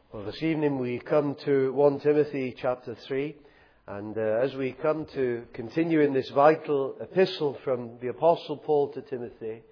Well, this evening we come to 1 Timothy chapter 3, and as we come to continue in this vital epistle from the Apostle Paul to Timothy,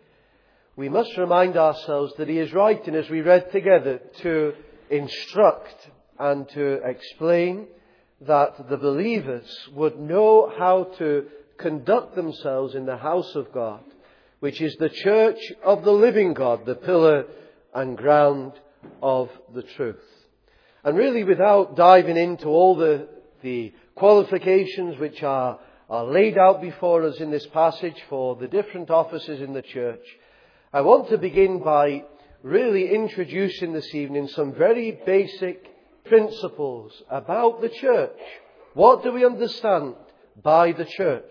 we must remind ourselves that he is writing, as we read together, to instruct and to explain that the believers would know how to conduct themselves in the house of God, which is the church of the living God, the pillar and ground of the truth. And really, without diving into all the qualifications which are laid out before us in this passage for the different offices in the church, I want to begin by really introducing this evening some very basic principles about the church. What do we understand by the church?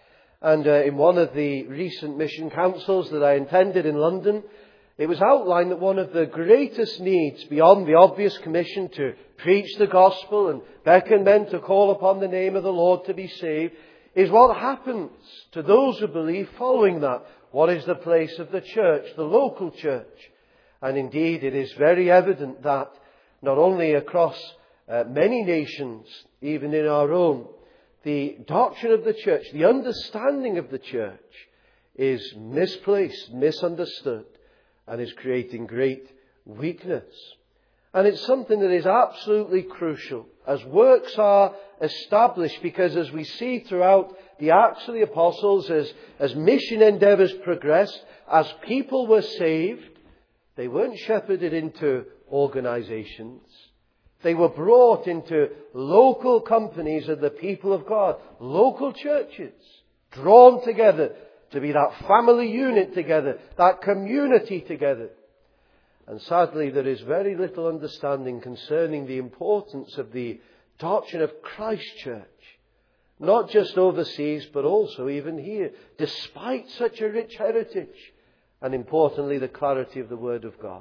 And in one of the recent mission councils that I attended in London, it was outlined that one of the greatest needs, beyond the obvious commission to preach the gospel and beckon men to call upon the name of the Lord to be saved, is what happens to those who believe following that. What is the place of the church, the local church? And indeed, it is very evident that not only across many nations, even in our own, the doctrine of the church, the understanding of the church is misplaced, misunderstood, and is creating great weakness. And it's something that is absolutely crucial as works are established, because as we see throughout the Acts of the Apostles, as mission endeavours progressed, as people were saved, they weren't shepherded into organisations. They were brought into local companies of the people of God, local churches, drawn together to be that family unit together, that community together. And sadly, there is very little understanding concerning the importance of the doctrine of Christ Church, not just overseas, but also even here, despite such a rich heritage, and importantly, the clarity of the Word of God.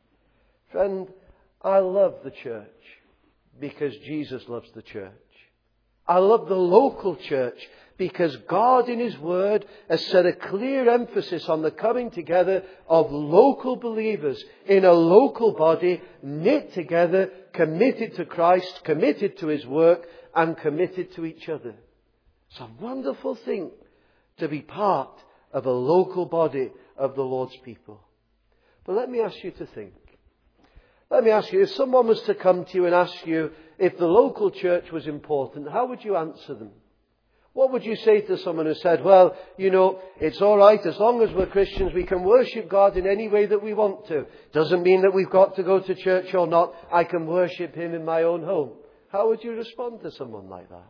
Friend, I love the church because Jesus loves the church. I love the local church because God in His Word has set a clear emphasis on the coming together of local believers in a local body, knit together, committed to Christ, committed to His work, and committed to each other. It's a wonderful thing to be part of a local body of the Lord's people. But let me ask you to think. Let me ask you, if someone was to come to you and ask you if the local church was important, how would you answer them? What would you say to someone who said, well, you know, it's all right, as long as we're Christians, we can worship God in any way that we want to. Doesn't mean that we've got to go to church or not. I can worship Him in my own home. How would you respond to someone like that?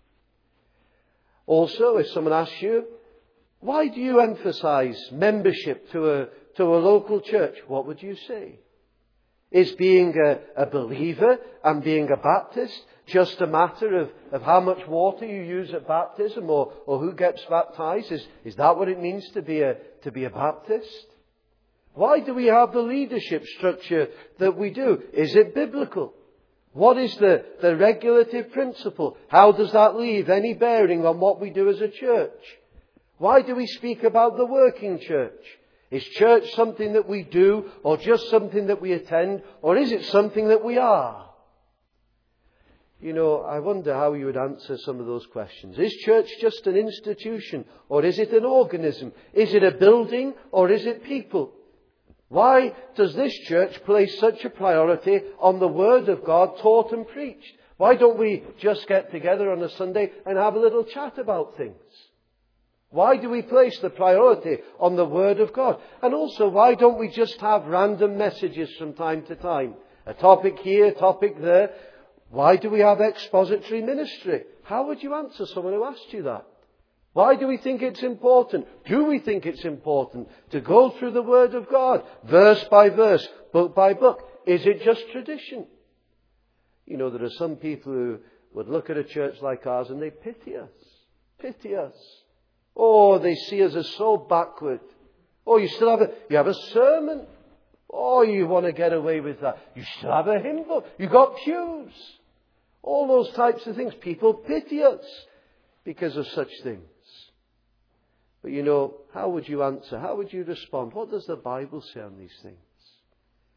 Also, if someone asks you, why do you emphasize membership to a local church? What would you say? Is being a believer and being a Baptist just a matter of how much water you use at baptism or who gets baptized? Is that what it means to be a Baptist? Why do we have the leadership structure that we do? Is it biblical? What is the regulative principle? How does that leave any bearing on what we do as a church? Why do we speak about the working church? Is church something that we do, or just something that we attend, or is it something that we are? You know, I wonder how you would answer some of those questions. Is church just an institution, or is it an organism? Is it a building, or is it people? Why does this church place such a priority on the Word of God taught and preached? Why don't we just get together on a Sunday and have a little chat about things? Why do we place the priority on the Word of God? And also, why don't we just have random messages from time to time? A topic here, a topic there. Why do we have expository ministry? How would you answer someone who asked you that? Why do we think it's important? Do we think it's important to go through the Word of God, verse by verse, book by book? Is it just tradition? You know, there are some people who would look at a church like ours and they pity us. Pity us. Oh, they see us as so backward. Oh, you have a sermon. Oh, you want to get away with that. You still have a hymn book. You got pews. All those types of things. People pity us because of such things. But you know, how would you answer? How would you respond? What does the Bible say on these things?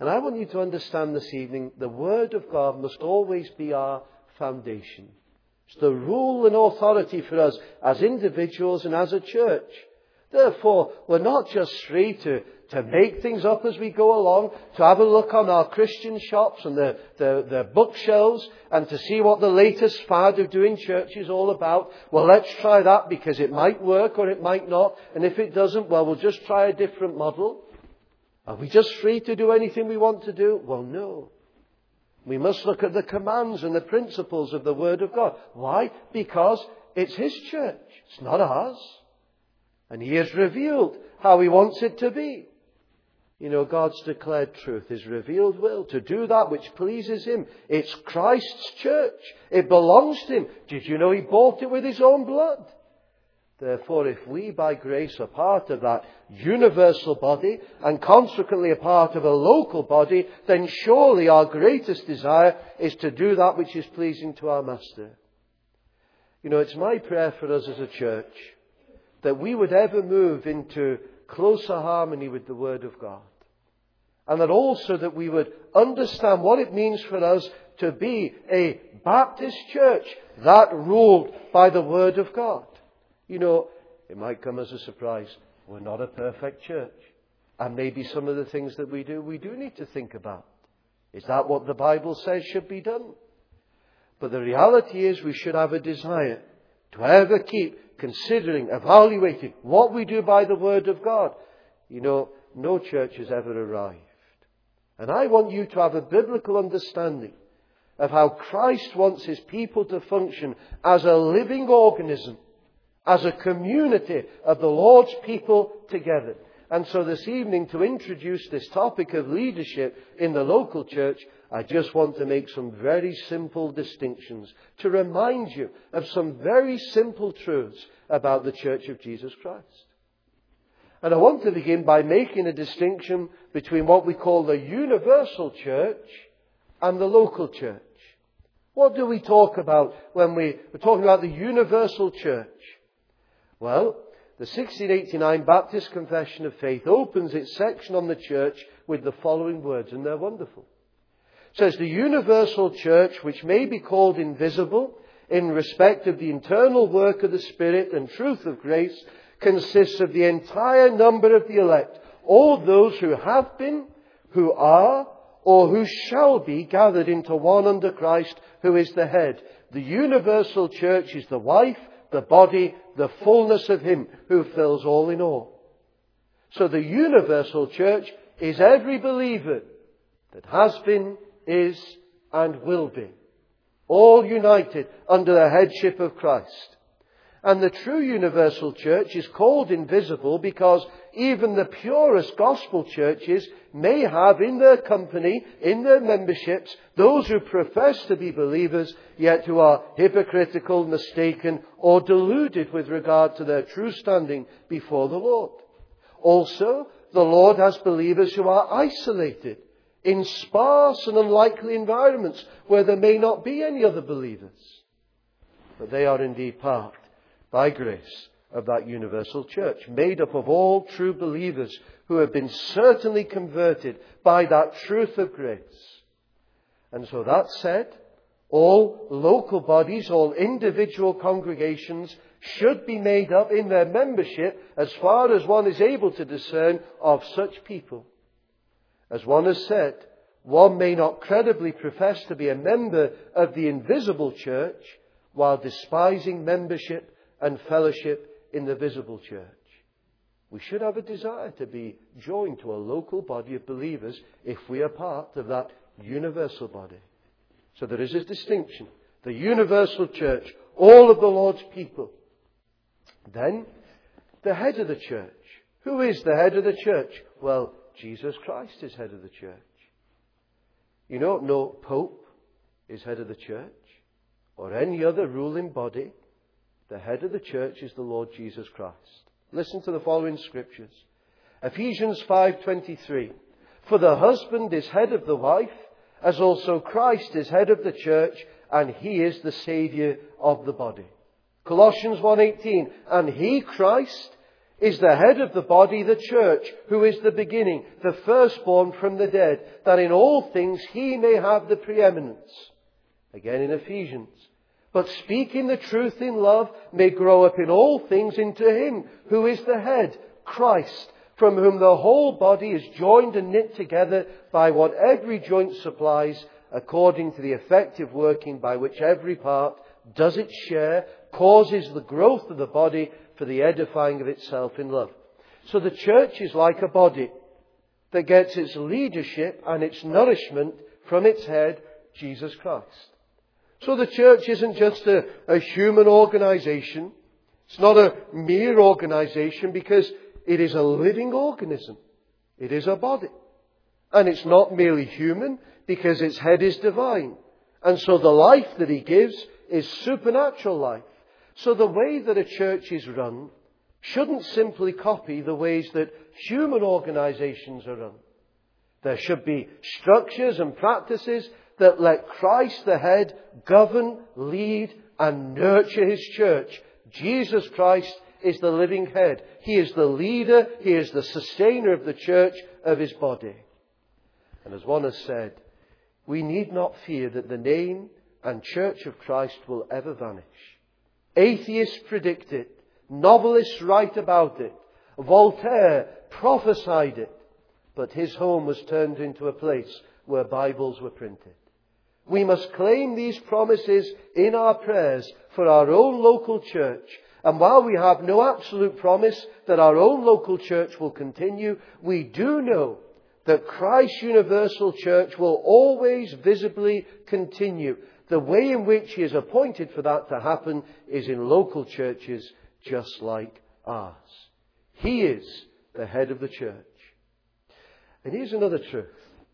And I want you to understand this evening, the Word of God must always be our foundation. It's the rule and authority for us as individuals and as a church. Therefore, we're not just free to make things up as we go along, to have a look on our Christian shops and the bookshelves and to see what the latest fad of doing church is all about. Well, let's try that because it might work or it might not. And if it doesn't, well, we'll just try a different model. Are we just free to do anything we want to do? Well, no. We must look at the commands and the principles of the Word of God. Why? Because it's His church. It's not ours. And He has revealed how He wants it to be. You know, God's declared truth, His revealed will, to do that which pleases Him. It's Christ's church. It belongs to Him. Did you know He bought it with His own blood? Therefore, if we by grace are part of that universal body and consequently a part of a local body, then surely our greatest desire is to do that which is pleasing to our Master. You know, it's my prayer for us as a church that we would ever move into closer harmony with the Word of God. And that also that we would understand what it means for us to be a Baptist church that ruled by the Word of God. You know, it might come as a surprise. We're not a perfect church. And maybe some of the things that we do need to think about. Is that what the Bible says should be done? But the reality is we should have a desire to ever keep considering, evaluating what we do by the Word of God. You know, no church has ever arrived. And I want you to have a biblical understanding of how Christ wants His people to function as a living organism, as a community of the Lord's people together. And so this evening, to introduce this topic of leadership in the local church, I just want to make some very simple distinctions to remind you of some very simple truths about the Church of Jesus Christ. And I want to begin by making a distinction between what we call the universal church and the local church. What do we talk about when we're talking about the universal church? Well, the 1689 Baptist Confession of Faith opens its section on the church with the following words, and they're wonderful. It says, the universal church, which may be called invisible in respect of the internal work of the Spirit and truth of grace, consists of the entire number of the elect, all those who have been, who are, or who shall be gathered into one under Christ, who is the head. The universal church is the wife, the body, the fullness of Him who fills all in all. So the universal church is every believer that has been, is, and will be, all united under the headship of Christ. And the true universal church is called invisible because even the purest gospel churches may have in their company, in their memberships, those who profess to be believers, yet who are hypocritical, mistaken, or deluded with regard to their true standing before the Lord. Also, the Lord has believers who are isolated in sparse and unlikely environments where there may not be any other believers. But they are indeed part, by grace, of that universal church, made up of all true believers who have been certainly converted by that truth of grace. And so that said, all local bodies, all individual congregations should be made up in their membership, as far as one is able to discern, of such people. As one has said, one may not credibly profess to be a member of the invisible church while despising membership and fellowship in the visible church. We should have a desire to be joined to a local body of believers if we are part of that universal body. So there is a distinction. The universal church, all of the Lord's people. Then, the head of the church. Who is the head of the church? Well, Jesus Christ is head of the church. You know, no pope is head of the church or any other ruling body. The head of the church is the Lord Jesus Christ. Listen to the following scriptures. Ephesians 5:23. For the husband is head of the wife, as also Christ is head of the church, and He is the Saviour of the body. Colossians 1:18. And He, Christ, is the head of the body, the church, who is the beginning, the firstborn from the dead, that in all things he may have the preeminence. Again in Ephesians. But speaking the truth in love may grow up in all things into him who is the head, Christ, from whom the whole body is joined and knit together by what every joint supplies, according to the effective working by which every part does its share, causes the growth of the body for the edifying of itself in love. So the church is like a body that gets its leadership and its nourishment from its head, Jesus Christ. So the church isn't just a human organization. It's not a mere organization, because it is a living organism. It is a body. And it's not merely human, because its head is divine. And so the life that he gives is supernatural life. So the way that a church is run shouldn't simply copy the ways that human organizations are run. There should be structures and practices that let Christ the head govern, lead and nurture his church. Jesus Christ is the living head. He is the leader. He is the sustainer of the church, of his body. And as one has said, we need not fear that the name and church of Christ will ever vanish. Atheists predict it. Novelists write about it. Voltaire prophesied it. But his home was turned into a place where Bibles were printed. We must claim these promises in our prayers for our own local church. And while we have no absolute promise that our own local church will continue, we do know that Christ's universal church will always visibly continue. The way in which he is appointed for that to happen is in local churches just like ours. He is the head of the church. And here's another truth.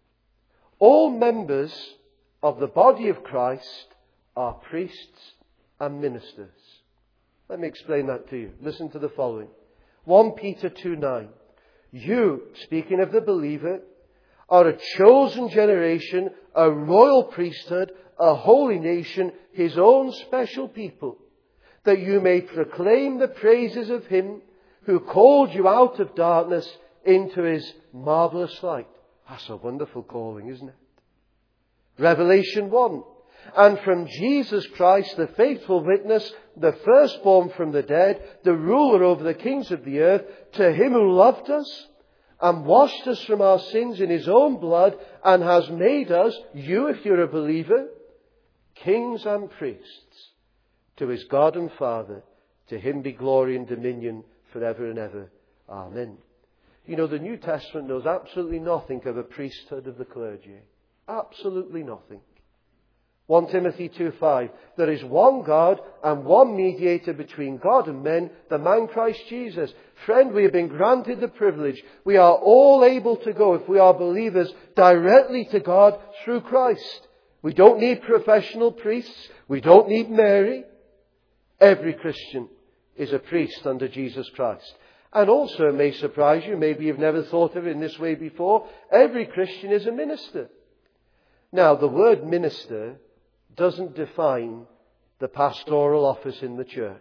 All members of the body of Christ are priests and ministers. Let me explain that to you. Listen to the following. 1 Peter 2:9. You, speaking of the believer, are a chosen generation, a royal priesthood, a holy nation, his own special people, that you may proclaim the praises of him who called you out of darkness into his marvelous light. That's a wonderful calling, isn't it? Revelation 1. And from Jesus Christ, the faithful witness, the firstborn from the dead, the ruler over the kings of the earth, to him who loved us and washed us from our sins in his own blood and has made us, you if you're a believer, kings and priests, to his God and Father, to him be glory and dominion forever and ever. Amen. You know, the New Testament knows absolutely nothing of a priesthood of the clergy. Absolutely nothing. 1 Timothy 2:5. There is one God and one mediator between God and men, the man Christ Jesus. Friend, we have been granted the privilege. We are all able to go, if we are believers, directly to God through Christ. We don't need professional priests. We don't need Mary. Every Christian is a priest under Jesus Christ. And also, it may surprise you, maybe you've never thought of it in this way before, every Christian is a minister. Now, the word minister doesn't define the pastoral office in the church.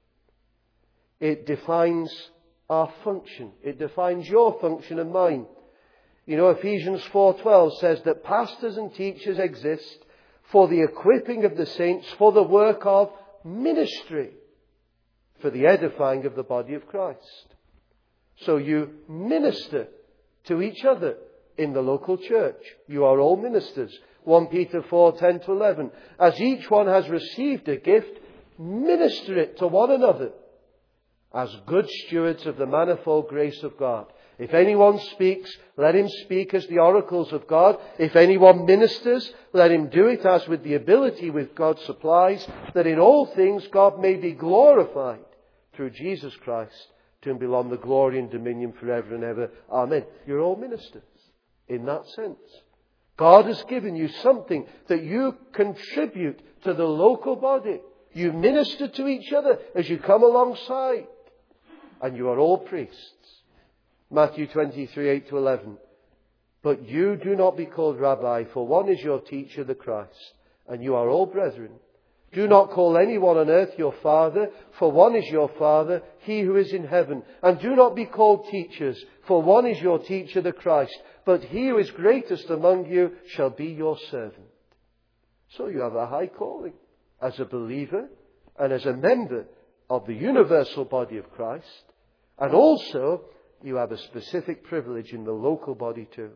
It defines our function. It defines your function and mine. You know, Ephesians 4:12 says that pastors and teachers exist for the equipping of the saints, for the work of ministry, for the edifying of the body of Christ. So you minister to each other in the local church. You are all ministers. 1 Peter 4:10-11. As each one has received a gift, minister it to one another as good stewards of the manifold grace of God. If anyone speaks, let him speak as the oracles of God. If anyone ministers, let him do it as with the ability which God supplies, that in all things God may be glorified through Jesus Christ, to whom belong the glory and dominion forever and ever. Amen. You're all ministers in that sense. God has given you something that you contribute to the local body. You minister to each other as you come alongside. And you are all priests. Matthew 23:8-11. But you do not be called rabbi, for one is your teacher, the Christ, and you are all brethren. Do not call anyone on earth your father, for one is your Father, he who is in heaven. And do not be called teachers, for one is your teacher, the Christ. But he who is greatest among you shall be your servant. So you have a high calling as a believer and as a member of the universal body of Christ. And also you have a specific privilege in the local body too.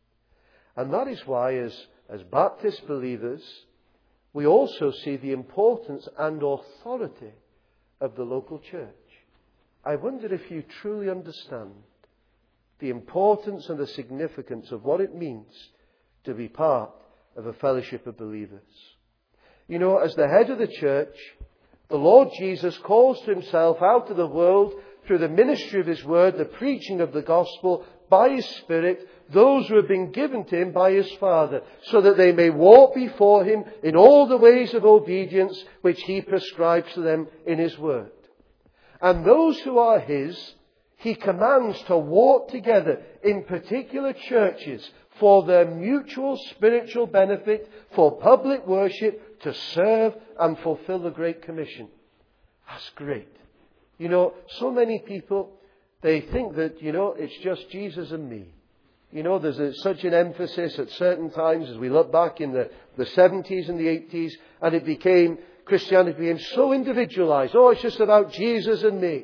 And that is why as Baptist believers, we also see the importance and authority of the local church. I wonder if you truly understand the importance and the significance of what it means to be part of a fellowship of believers. You know, as the head of the church, the Lord Jesus calls to himself out of the world through the ministry of his word, the preaching of the gospel, by his Spirit, those who have been given to him by his Father, so that they may walk before him in all the ways of obedience which he prescribes to them in his word. And those who are his, he commands to walk together in particular churches for their mutual spiritual benefit, for public worship, to serve and fulfill the Great Commission. That's great. You know, so many people, they think that, it's just Jesus and me. There's such an emphasis at certain times as we look back in the 70s and the 80s, and Christianity became so individualized. Oh, it's just about Jesus and me.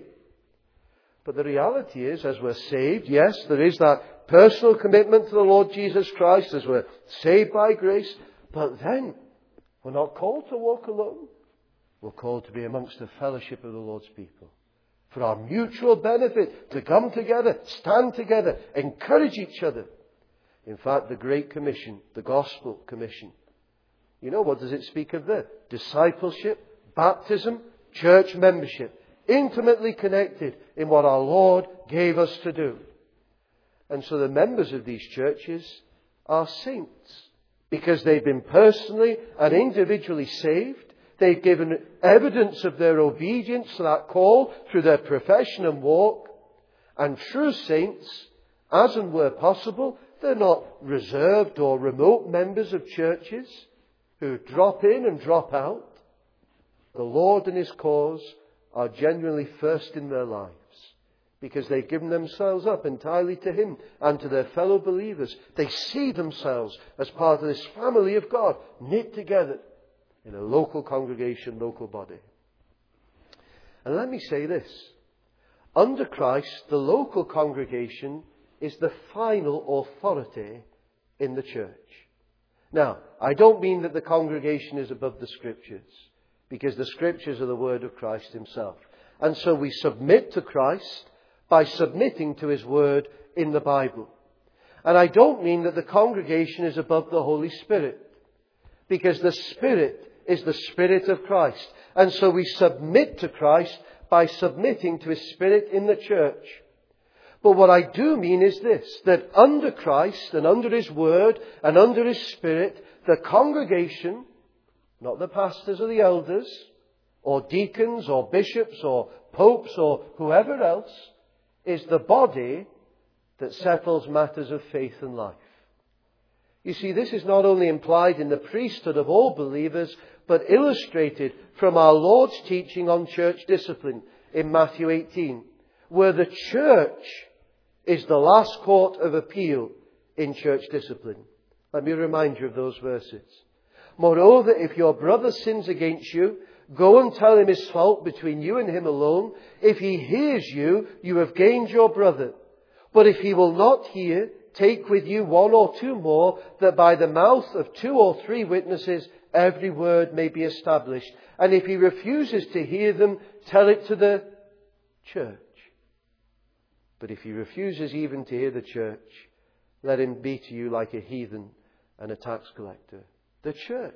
But the reality is, as we're saved, yes, there is that personal commitment to the Lord Jesus Christ as we're saved by grace. But then, we're not called to walk alone. We're called to be amongst the fellowship of the Lord's people. For our mutual benefit, to come together, stand together, encourage each other. In fact, the Great Commission, the Gospel Commission, what does it speak of there? Discipleship, baptism, church membership. Intimately connected in what our Lord gave us to do. And so the members of these churches are saints, because they've been personally and individually saved. They've given evidence of their obedience to that call through their profession and walk. And true saints, as and where possible, they're not reserved or remote members of churches who drop in and drop out. The Lord and his cause are genuinely first in their lives, because they've given themselves up entirely to him and to their fellow believers. They see themselves as part of this family of God, knit together in a local congregation, local body. And let me say this. Under Christ, the local congregation is the final authority in the church. Now, I don't mean that the congregation is above the Scriptures, because the Scriptures are the word of Christ himself. And so we submit to Christ by submitting to his word in the Bible. And I don't mean that the congregation is above the Holy Spirit, because the Spirit is the Spirit of Christ. And so we submit to Christ by submitting to his Spirit in the church. But what I do mean is this, that under Christ and under his word and under his Spirit, the congregation, not the pastors or the elders, or deacons or bishops or popes or whoever else, is the body that settles matters of faith and life. You see, this is not only implied in the priesthood of all believers, but illustrated from our Lord's teaching on church discipline in Matthew 18, where the church is the last court of appeal in church discipline. Let me remind you of those verses. Moreover, if your brother sins against you, go and tell him his fault between you and him alone. If he hears you, you have gained your brother. But if he will not hear, take with you one or two more, that by the mouth of 2 or 3 witnesses every word may be established. And if he refuses to hear them, tell it to the church. But if he refuses even to hear the church, let him be to you like a heathen and a tax collector. The church.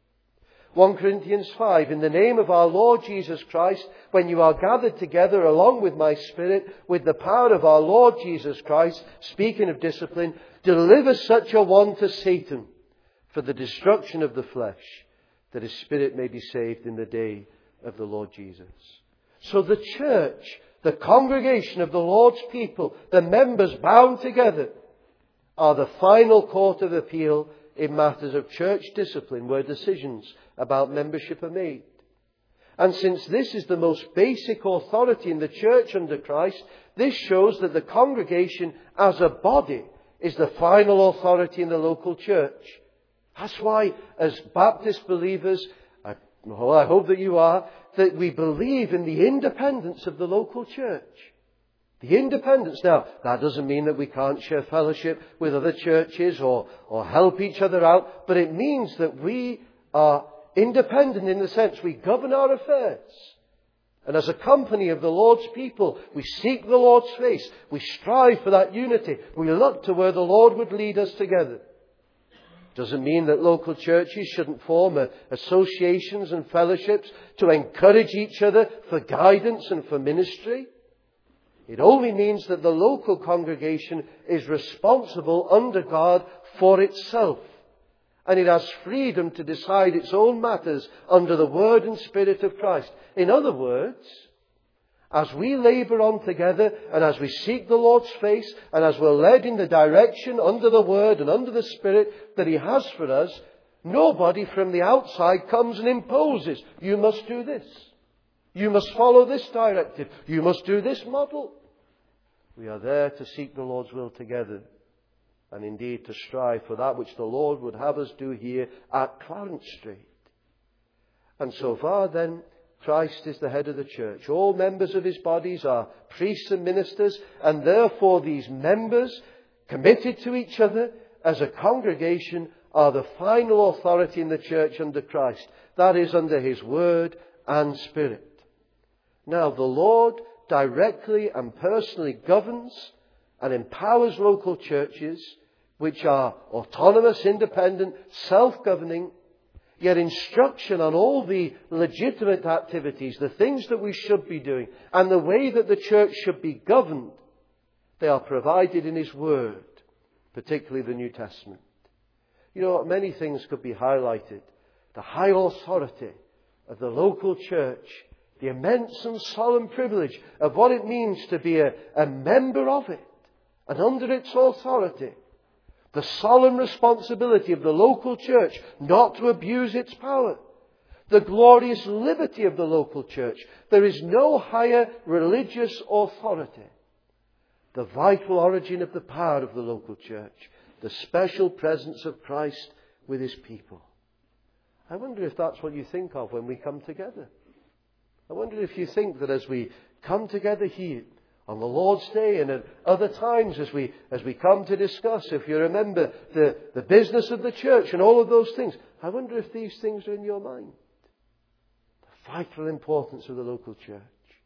1 Corinthians 5, in the name of our Lord Jesus Christ, when you are gathered together along with my Spirit, with the power of our Lord Jesus Christ, speaking of discipline, deliver such a one to Satan for the destruction of the flesh, that his spirit may be saved in the day of the Lord Jesus. So the church, the congregation of the Lord's people, the members bound together, are the final court of appeal in matters of church discipline, where decisions about membership are made. And since this is the most basic authority in the church under Christ, this shows that the congregation as a body is the final authority in the local church. That's why, as Baptist believers, I hope that you are, that we believe in the independence of the local church. The independence. Now, that doesn't mean that we can't share fellowship with other churches or help each other out, but it means that we are independent in the sense we govern our affairs. And as a company of the Lord's people, we seek the Lord's face. We strive for that unity. We look to where the Lord would lead us together. Doesn't mean that local churches shouldn't form associations and fellowships to encourage each other for guidance and for ministry. It only means that the local congregation is responsible under God for itself. And it has freedom to decide its own matters under the Word and Spirit of Christ. In other words, as we labour on together and as we seek the Lord's face and as we're led in the direction under the Word and under the Spirit that He has for us, nobody from the outside comes and imposes, you must do this. You must follow this directive. You must do this model. We are there to seek the Lord's will together. And indeed to strive for that which the Lord would have us do here at Clarence Street. And so far then, Christ is the head of the church. All members of His bodies are priests and ministers, and therefore these members, committed to each other as a congregation, are the final authority in the church under Christ. That is, under His Word and Spirit. Now, the Lord directly and personally governs and empowers local churches, which are autonomous, independent, self-governing, yet instruction on all the legitimate activities, the things that we should be doing, and the way that the church should be governed, they are provided in His Word, particularly the New Testament. You know, many things could be highlighted. The high authority of the local church, the immense and solemn privilege of what it means to be a member of it, and under its authority, the solemn responsibility of the local church not to abuse its power. The glorious liberty of the local church. There is no higher religious authority. The vital origin of the power of the local church. The special presence of Christ with His people. I wonder if that's what you think of when we come together. I wonder if you think that as we come together here, on the Lord's Day and at other times as we come to discuss, if you remember the business of the church and all of those things, I wonder if these things are in your mind. The vital importance of the local church.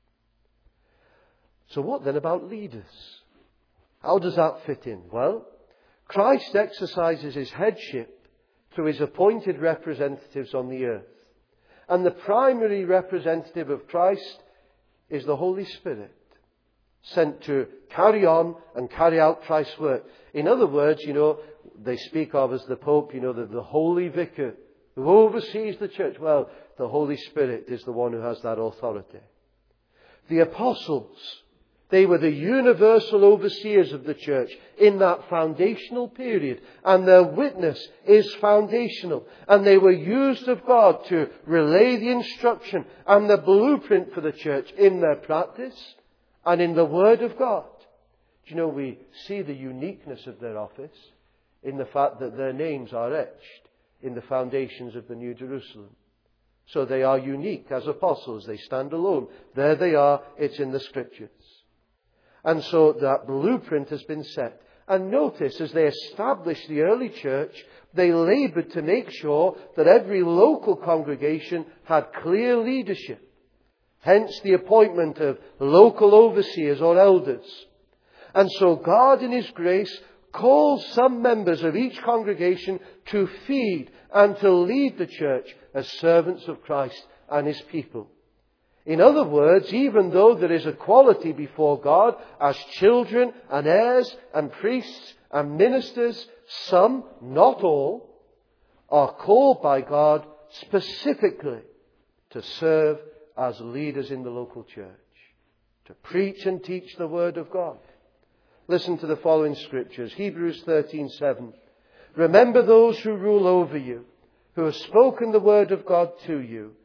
So what then about leaders? How does that fit in? Well, Christ exercises His headship through His appointed representatives on the earth. And the primary representative of Christ is the Holy Spirit, sent to carry on and carry out Christ's work. In other words, they speak of as the Pope, the Holy Vicar who oversees the church. Well, the Holy Spirit is the one who has that authority. The apostles, they were the universal overseers of the church in that foundational period. And their witness is foundational. And they were used of God to relay the instruction and the blueprint for the church in their practice and in the Word of God. Do you know, we see the uniqueness of their office in the fact that their names are etched in the foundations of the New Jerusalem. So they are unique as apostles. They stand alone. There they are. It's in the Scriptures. And so that blueprint has been set. And notice, as they established the early church, they laboured to make sure that every local congregation had clear leadership. Hence the appointment of local overseers or elders. And so God in His grace calls some members of each congregation to feed and to lead the church as servants of Christ and His people. In other words, even though there is equality before God as children and heirs and priests and ministers, some, not all, are called by God specifically to serve as leaders in the local church, to preach and teach the Word of God. Listen to the following scriptures. Hebrews 13:7. Remember those who rule over you, who have spoken the Word of God to you,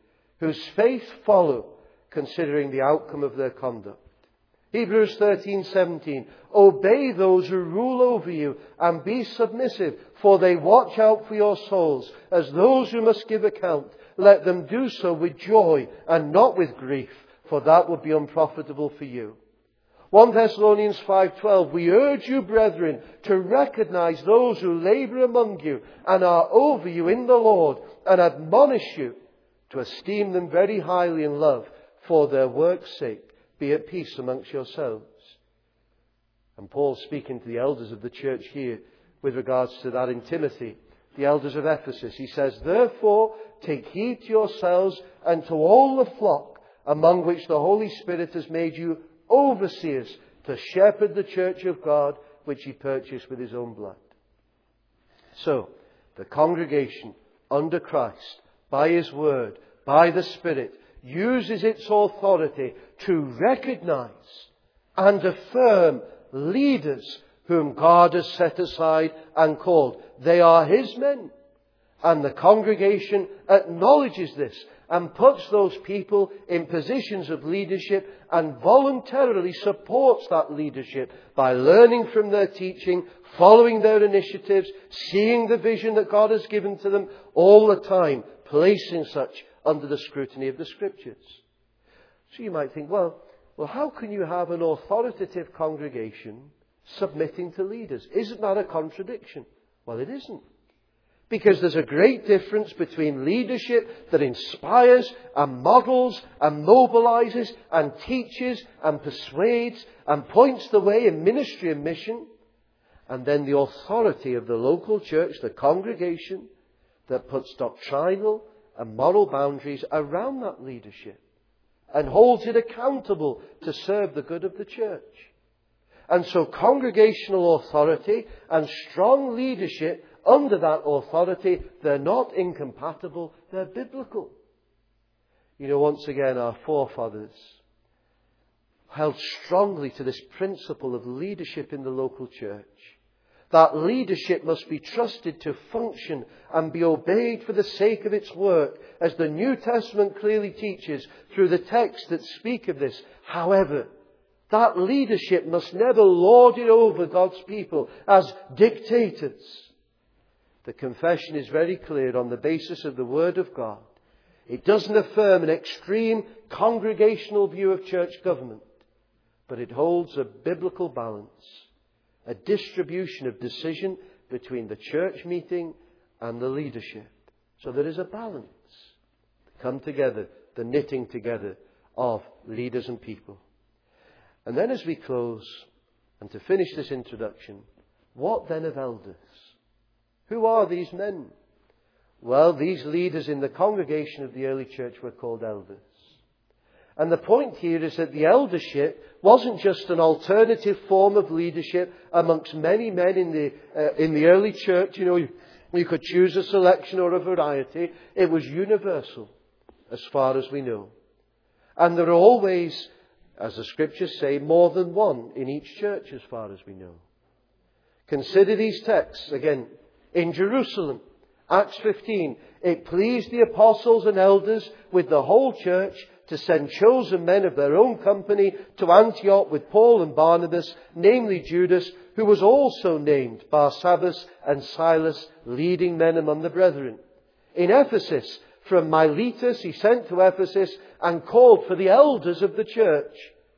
whose faith follow, considering the outcome of their conduct. Hebrews 13:17. Obey those who rule over you and be submissive, for they watch out for your souls as those who must give account. Let them do so with joy and not with grief, for that would be unprofitable for you. 1 Thessalonians 5:12. We urge you, brethren, to recognize those who labor among you and are over you in the Lord, and admonish you to esteem them very highly in love for their work's sake. Be at peace amongst yourselves. And Paul's speaking to the elders of the church here with regards to that in Timothy, the elders of Ephesus. He says, therefore, take heed to yourselves and to all the flock among which the Holy Spirit has made you overseers to shepherd the church of God, which he purchased with his own blood. So, the congregation under Christ, by his word, by the Spirit, uses its authority to recognize and affirm leaders whom God has set aside and called. They are his men. And the congregation acknowledges this and puts those people in positions of leadership and voluntarily supports that leadership by learning from their teaching, following their initiatives, seeing the vision that God has given to them, all the time placing such under the scrutiny of the Scriptures. So you might think, well, how can you have an authoritative congregation submitting to leaders? Isn't that a contradiction? Well, it isn't. Because there's a great difference between leadership that inspires and models and mobilizes and teaches and persuades and points the way in ministry and mission, and then the authority of the local church, the congregation, that puts doctrinal and moral boundaries around that leadership and holds it accountable to serve the good of the church. And so congregational authority and strong leadership under that authority, they're not incompatible, they're biblical. You know, once again, our forefathers held strongly to this principle of leadership in the local church. That leadership must be trusted to function and be obeyed for the sake of its work, as the New Testament clearly teaches through the texts that speak of this. However, that leadership must never lord it over God's people as dictators. The confession is very clear on the basis of the Word of God. It doesn't affirm an extreme congregational view of church government, but it holds a biblical balance, a distribution of decision between the church meeting and the leadership. So there is a balance. Come together, the knitting together of leaders and people. And then as we close, and to finish this introduction, what then of elders? Who are these men? Well, these leaders in the congregation of the early church were called elders. And the point here is that the eldership wasn't just an alternative form of leadership amongst many men in the early church. You know, you could choose a selection or a variety. It was universal, as far as we know. And there are always, as the Scriptures say, more than one in each church, as far as we know. Consider these texts again. In Jerusalem, Acts 15, it pleased the apostles and elders with the whole church to send chosen men of their own company to Antioch with Paul and Barnabas, namely Judas, who was also named Barsabbas and Silas, leading men among the brethren. In Ephesus, from Miletus he sent to Ephesus and called for the elders of the church.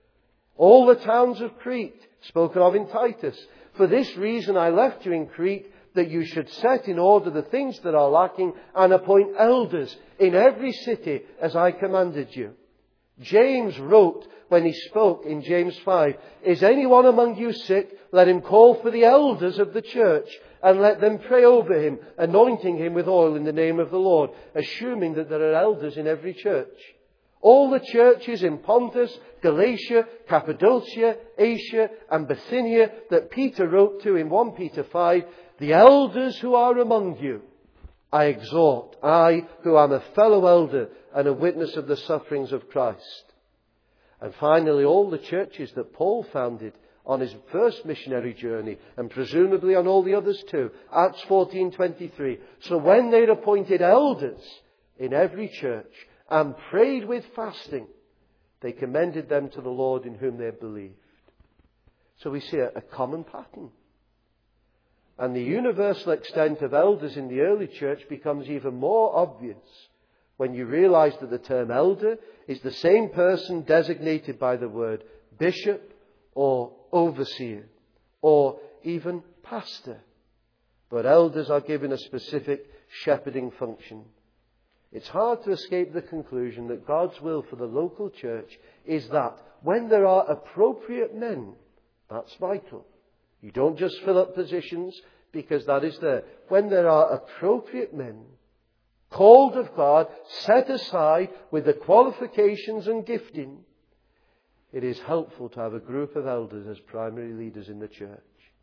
All the towns of Crete, spoken of in Titus. For this reason I left you in Crete, that you should set in order the things that are lacking and appoint elders in every city as I commanded you. James wrote when he spoke in James 5, is anyone among you sick? Let him call for the elders of the church and let them pray over him, anointing him with oil in the name of the Lord, assuming that there are elders in every church. All the churches in Pontus, Galatia, Cappadocia, Asia and Bithynia that Peter wrote to in 1 Peter 5, the elders who are among you, I exhort, I who am a fellow elder and a witness of the sufferings of Christ. And finally, all the churches that Paul founded on his first missionary journey, and presumably on all the others too. Acts 14:23. So when they'd appointed elders in every church and prayed with fasting, they commended them to the Lord in whom they had believed. So we see a common pattern. And the universal extent of elders in the early church becomes even more obvious when you realize that the term elder is the same person designated by the word bishop or overseer or even pastor. But elders are given a specific shepherding function. It's hard to escape the conclusion that God's will for the local church is that when there are appropriate men, that's vital. You don't just fill up positions because that is there. When there are appropriate men, called of God, set aside with the qualifications and gifting, it is helpful to have a group of elders as primary leaders in the church.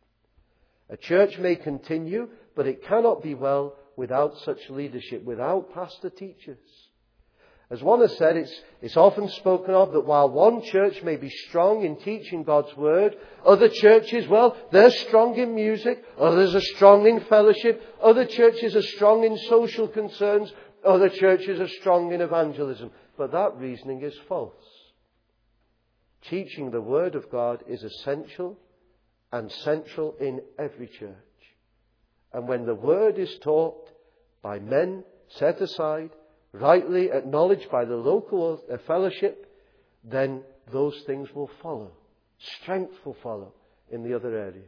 A church may continue, but it cannot be well without such leadership, without pastor teachers. As one has said, it's often spoken of that while one church may be strong in teaching God's Word, other churches, well, they're strong in music, others are strong in fellowship, other churches are strong in social concerns, other churches are strong in evangelism. But that reasoning is false. Teaching the Word of God is essential and central in every church. And when the Word is taught by men set aside, rightly acknowledged by the local fellowship, then those things will follow. Strength will follow in the other areas.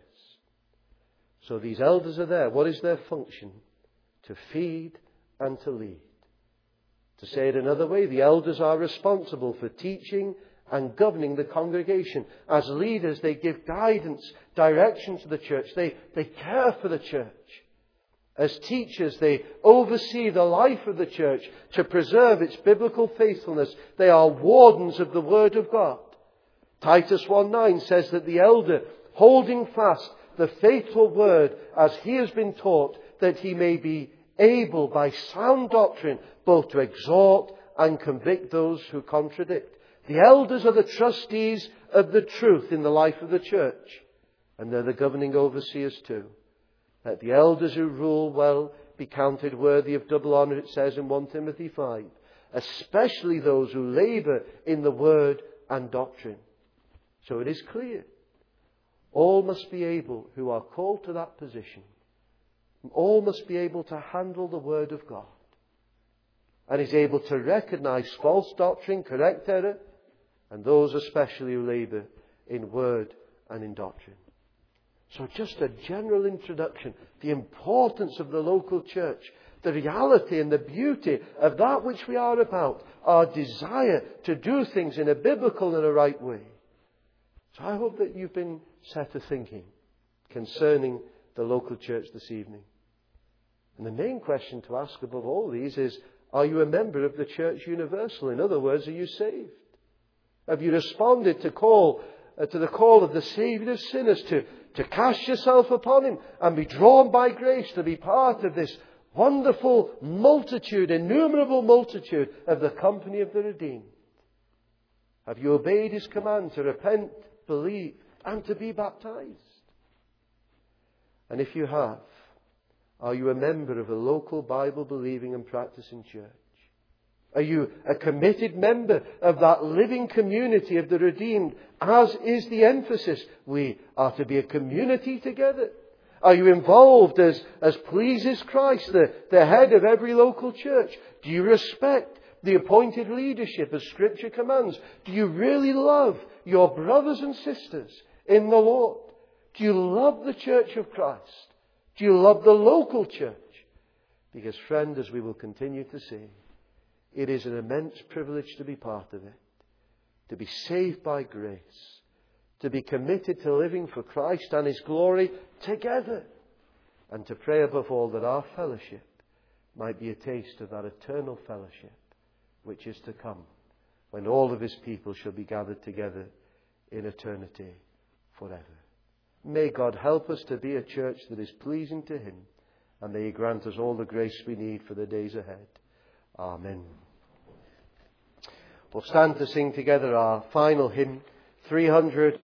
So these elders are there. What is their function? To feed and to lead. To say it another way, the elders are responsible for teaching and governing the congregation. As leaders, they give guidance, direction to the church. They care for the church. As teachers, they oversee the life of the church to preserve its biblical faithfulness. They are wardens of the Word of God. Titus 1:9 says that the elder, holding fast the faithful Word as he has been taught, that he may be able by sound doctrine both to exhort and convict those who contradict. The elders are the trustees of the truth in the life of the church. And they're the governing overseers too. Let the elders who rule well be counted worthy of double honour, it says in 1 Timothy 5. Especially those who labour in the word and doctrine. So it is clear. All must be able, who are called to that position, all must be able to handle the Word of God. And is able to recognise false doctrine, correct error, and those especially who labour in word and in doctrine. So just a general introduction, the importance of the local church, the reality and the beauty of that which we are about, our desire to do things in a biblical and a right way. So I hope that you've been set to thinking concerning the local church this evening. And the main question to ask above all these is, are you a member of the Church Universal? In other words, are you saved? Have you responded to the call of the Saviour of sinners to cast yourself upon Him and be drawn by grace to be part of this wonderful multitude, innumerable multitude of the company of the redeemed? Have you obeyed His command to repent, believe, and to be baptized? And if you have, are you a member of a local Bible-believing and practicing church? Are you a committed member of that living community of the redeemed? As is the emphasis, we are to be a community together. Are you involved as pleases Christ, the head of every local church? Do you respect the appointed leadership as Scripture commands? Do you really love your brothers and sisters in the Lord? Do you love the church of Christ? Do you love the local church? Because, friend, as we will continue to see, it is an immense privilege to be part of it, to be saved by grace, to be committed to living for Christ and His glory together, and to pray above all that our fellowship might be a taste of that eternal fellowship which is to come, when all of His people shall be gathered together in eternity forever. May God help us to be a church that is pleasing to Him, and may He grant us all the grace we need for the days ahead. Amen. We'll stand to sing together our final hymn, 300.